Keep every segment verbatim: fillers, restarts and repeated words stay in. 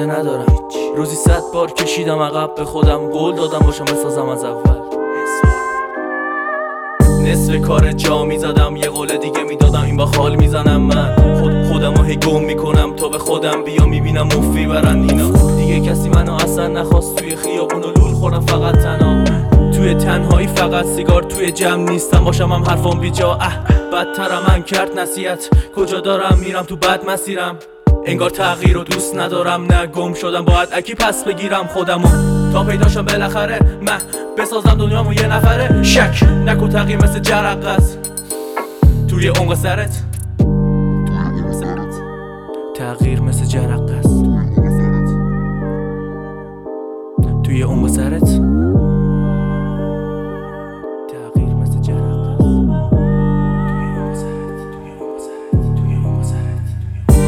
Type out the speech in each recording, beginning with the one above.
آینده ندارم. روزی صد بار کشیدم عقب، به خودم قول دادم باشم بسازم از اول. نصف کار جا میزدم، یه قول دیگه میدادم، این با خال میزنم. من خود خودمو هی گم میکنم تا به خودم بیا، میبینم مفی برن اینا. دیگه کسی منو اصلا نخواست، توی خیابون و لول خورم فقط تنها. توی تنهایی فقط سیگار توی جمع نیستم، باشم هم حرفام بی جا. اه بدترم من کرد نصیحت، کجا دارم میرم تو بد مسیرم. انگار تغییر رو دوست ندارم، نه گم شدم باید اکی پس بگیرم خودمو تا پیداشم بالاخره. من بسازم دنیامو یه نفره، شک نکن تغییر مثل جرقه است توی عمق سرت. تغییر مثل جرقه است توی عمق سرت. تغییر مثل جرقه است توی عمق سرت، توی عمق سرت، توی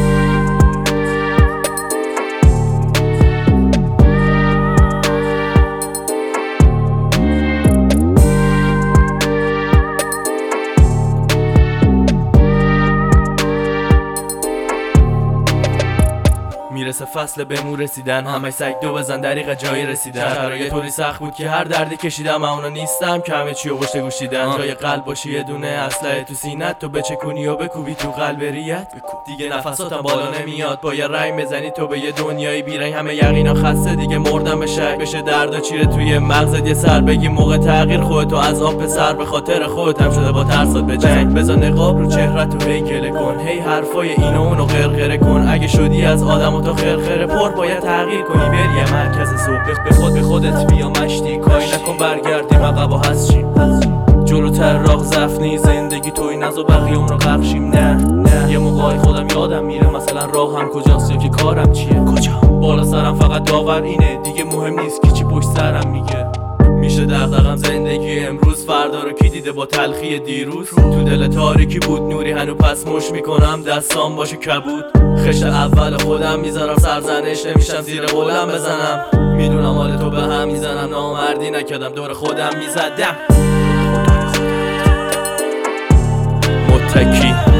میرسه فصل بهمون رسیدن، همه سگ دو بزن دریغ جایی رسیدن. شرایط طوری سخت بود که هر دردی کشیدم، من اونا نیستم که همه چی رو پشت گوش دیدن. جای قلب باشی یه دونه اسلحه تو سینت، تو بچکونی و بکوبی تو قلب ریت. دیگه نفساتم بالا نمیاد، با یه رنگ بزنی تو به یه دنیای بیرنگ. همه یقینا خسته دیگه مردم به شک، بشه درد و چیره توی مغزت یه سر بگی موقع تغییر خودتو از آب به سر، به خاطر خودت هم شده با ترسات به جنگ. بزن نقاب رو چهرت و هی گله کن، هی حرفای اینو اونو غرغره کن. اگه شدی از آدم و تا خرخره پر باید تغییر کنی، بری یه مرکز صبح به خود به خودت بیا مشتی. کاری نکن برگردیم عقب و هست چیم، جلوتر راه زفنی زندگی توی نز و بقیه اون رو غرقشیم. نه نه یه موقعی خودم یادم میره مثلا راه هم کجاست یا که کارم چیه. کجا بالا سرم فقط داور اینه، دیگه مهم نیست کی چی پشت سرم میگه. میشه دغدغم زندگی امروز، فردا رو کی دیده با تلخی دیروز. تو دل تاریکی بود نوری، هنو پس مش میکنم دستام باشه کبود. خشت اول خودم میذارم، سرزنش نمیشم زیر قولم بزنم. میدونم حال تو به هم میزنم، نامردی نکردم دور خودم میزدم. متکی